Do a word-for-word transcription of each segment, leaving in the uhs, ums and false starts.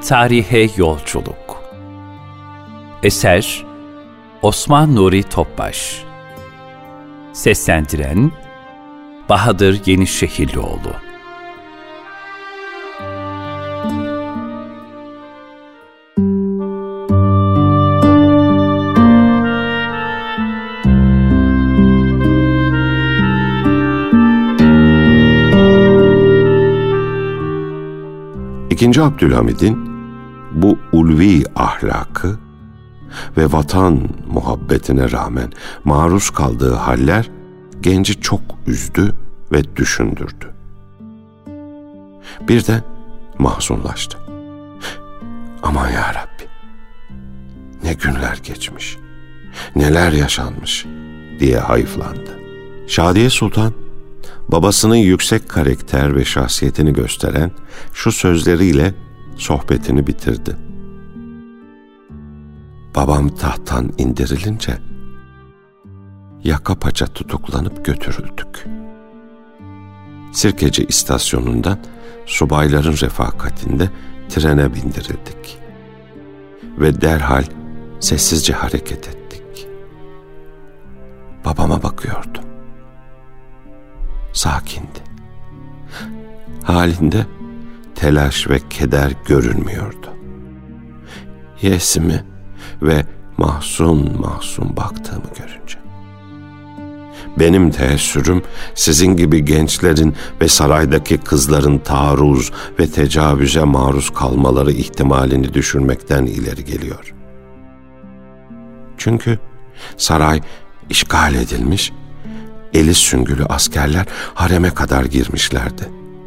Tarihe Yolculuk. Eser Osman Nuri Topbaş. Seslendiren Bahadır Yenişehirlioğlu. İkinci Abdülhamid'in bu ulvi ahlakı ve vatan muhabbetine rağmen maruz kaldığı haller genci çok üzdü ve düşündürdü. Birden mahzunlaştı. Aman ya Rabbi, ne günler geçmiş, neler yaşanmış diye hayıflandı. Şadiye Sultan, babasının yüksek karakter ve şahsiyetini gösteren şu sözleriyle sohbetini bitirdi. Babam tahttan indirilince yaka paça tutuklanıp götürüldük. Sirkeci istasyonundan subayların refakatinde trene bindirildik ve derhal sessizce hareket ettik. Babama bakıyordum. Sakindi. Halinde telaş ve keder görünmüyordu. Yesimi ve mahzun mahzun baktığımı görünce. Benim teessürüm sizin gibi gençlerin ve saraydaki kızların taarruz ve tecavüze maruz kalmaları ihtimalini düşünmekten ileri geliyor. Çünkü saray işgal edilmiş, eli süngülü askerler hareme kadar girmişlerdi.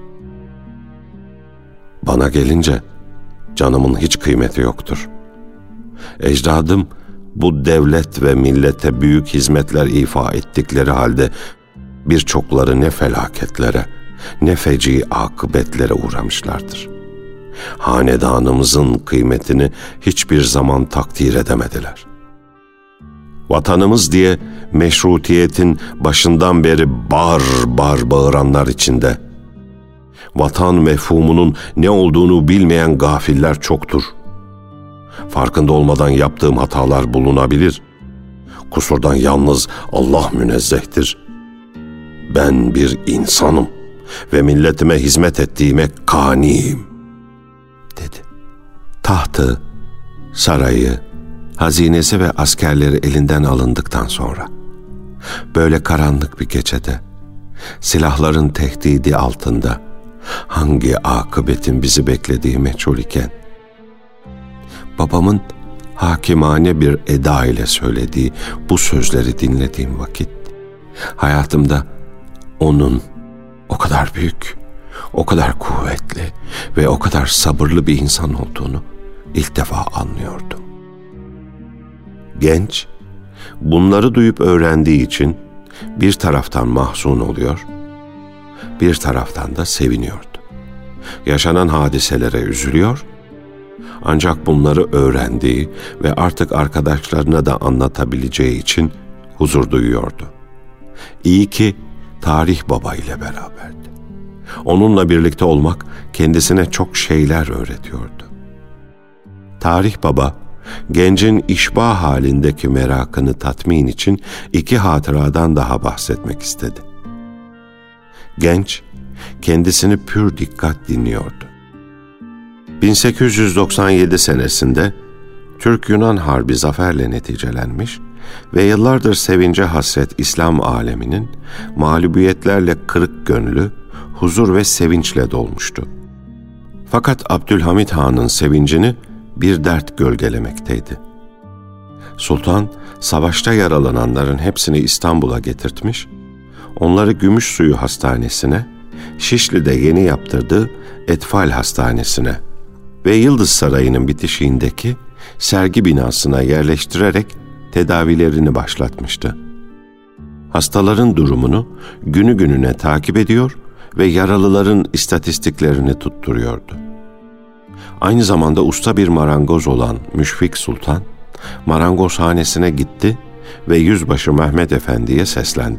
Bana gelince canımın hiç kıymeti yoktur. Ecdadım bu devlet ve millete büyük hizmetler ifa ettikleri halde birçokları ne felaketlere, ne feci akıbetlere uğramışlardır. Hanedanımızın kıymetini hiçbir zaman takdir edemediler. Vatanımız diye meşrutiyetin başından beri bar bar bağıranlar içinde, vatan mefhumunun ne olduğunu bilmeyen gafiller çoktur. Farkında olmadan yaptığım hatalar bulunabilir. Kusurdan yalnız Allah münezzehtir. Ben bir insanım ve milletime hizmet ettiğime kaniyim, dedi. Tahtı, sarayı, hazinesi ve askerleri elinden alındıktan sonra, böyle karanlık bir gecede, silahların tehdidi altında, hangi akıbetin bizi beklediği meçhul iken, babamın hakimane bir eda ile söylediği bu sözleri dinlediğim vakit, hayatımda onun o kadar büyük, o kadar kuvvetli ve o kadar sabırlı bir insan olduğunu ilk defa anlıyordum. Genç, bunları duyup öğrendiği için bir taraftan mahzun oluyor, bir taraftan da seviniyordu. Yaşanan hadiselere üzülüyor, ancak bunları öğrendiği ve artık arkadaşlarına da anlatabileceği için huzur duyuyordu. İyi ki Tarih Baba ile beraberdi. Onunla birlikte olmak kendisine çok şeyler öğretiyordu. Tarih Baba, gencin işbah halindeki merakını tatmin için iki hatıradan daha bahsetmek istedi. Genç, kendisini pür dikkat dinliyordu. bin sekiz yüz doksan yedi senesinde Türk-Yunan Harbi zaferle neticelenmiş ve yıllardır sevince hasret İslam aleminin mağlubiyetlerle kırık gönlü, huzur ve sevinçle dolmuştu. Fakat Abdülhamid Han'ın sevincini bir dert gölgelemekteydi. Sultan, savaşta yaralananların hepsini İstanbul'a getirtmiş, onları Gümüşsuyu Hastanesi'ne, Şişli'de yeni yaptırdığı Etfal Hastanesi'ne ve Yıldız Sarayı'nın bitişiğindeki sergi binasına yerleştirerek tedavilerini başlatmıştı. Hastaların durumunu günü gününe takip ediyor ve yaralıların istatistiklerini tutturuyordu. Aynı zamanda usta bir marangoz olan Müşfik Sultan, marangozhanesine gitti ve Yüzbaşı Mehmet Efendi'ye seslendi.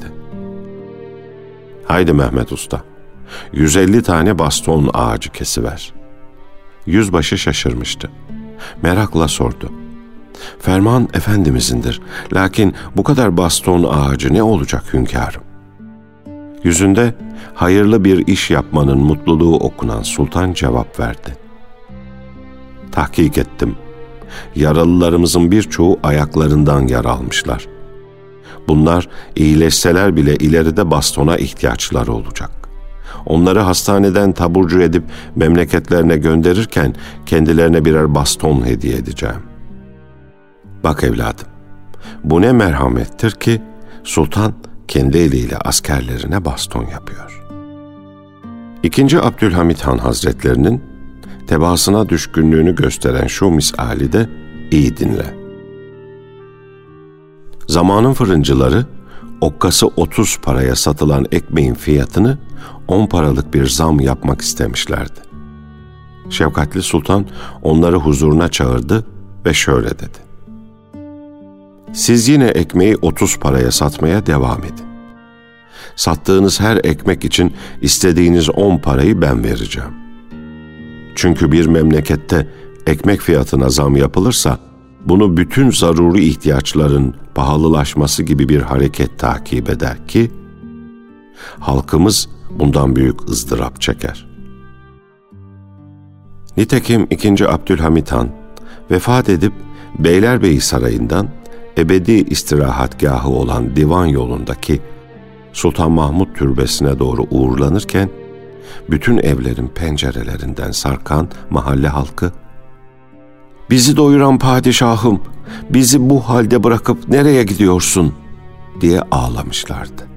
"Haydi Mehmet Usta, yüz elli tane baston ağacı kesiver. Yüzbaşı şaşırmıştı. Merakla sordu. Ferman Efendimiz'indir. Lakin bu kadar baston ağacı ne olacak hünkârım? Yüzünde hayırlı bir iş yapmanın mutluluğu okunan sultan cevap verdi. Tahkik ettim. Yaralılarımızın birçoğu ayaklarından yara almışlar. Bunlar iyileşseler bile ileride bastona ihtiyaçları olacak. Onları hastaneden taburcu edip memleketlerine gönderirken kendilerine birer baston hediye edeceğim. Bak evladım, bu ne merhamettir ki sultan kendi eliyle askerlerine baston yapıyor. İkinci Abdülhamit Han Hazretlerinin tebaasına düşkünlüğünü gösteren şu misali de iyi dinle. Zamanın fırıncıları okkası otuz paraya satılan ekmeğin fiyatını on paralık bir zam yapmak istemişlerdi. Şefkatli Sultan onları huzuruna çağırdı ve şöyle dedi. Siz yine ekmeği otuz paraya satmaya devam edin. Sattığınız her ekmek için istediğiniz on parayı ben vereceğim. Çünkü bir memlekette ekmek fiyatına zam yapılırsa, bunu bütün zaruri ihtiyaçların pahalılaşması gibi bir hareket takip eder ki, halkımız bundan büyük ızdırap çeker. Nitekim ikinci Abdülhamit Han vefat edip Beylerbeyi Sarayı'ndan ebedi istirahatgahı olan Divan yolundaki Sultan Mahmud Türbesi'ne doğru uğurlanırken, bütün evlerin pencerelerinden sarkan mahalle halkı, "Bizi doyuran padişahım, bizi bu halde bırakıp nereye gidiyorsun?" diye ağlamışlardı.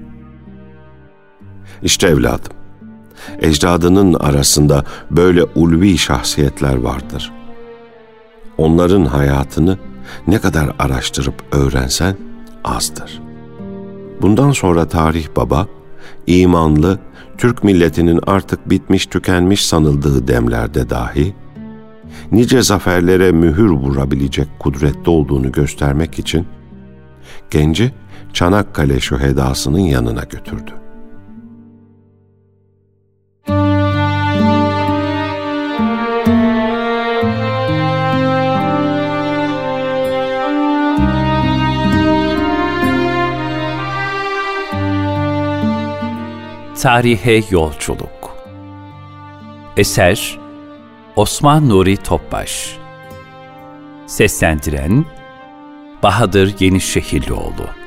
İşte evladım, ecdadının arasında böyle ulvi şahsiyetler vardır. Onların hayatını ne kadar araştırıp öğrensen azdır. Bundan sonra tarih baba, imanlı, Türk milletinin artık bitmiş tükenmiş sanıldığı demlerde dahi, nice zaferlere mühür vurabilecek kudretli olduğunu göstermek için, genci Çanakkale şühedasının yanına götürdü. Tarihe Yolculuk. Eser Osman Nuri Topbaş. Seslendiren Bahadır Yenişehirlioğlu.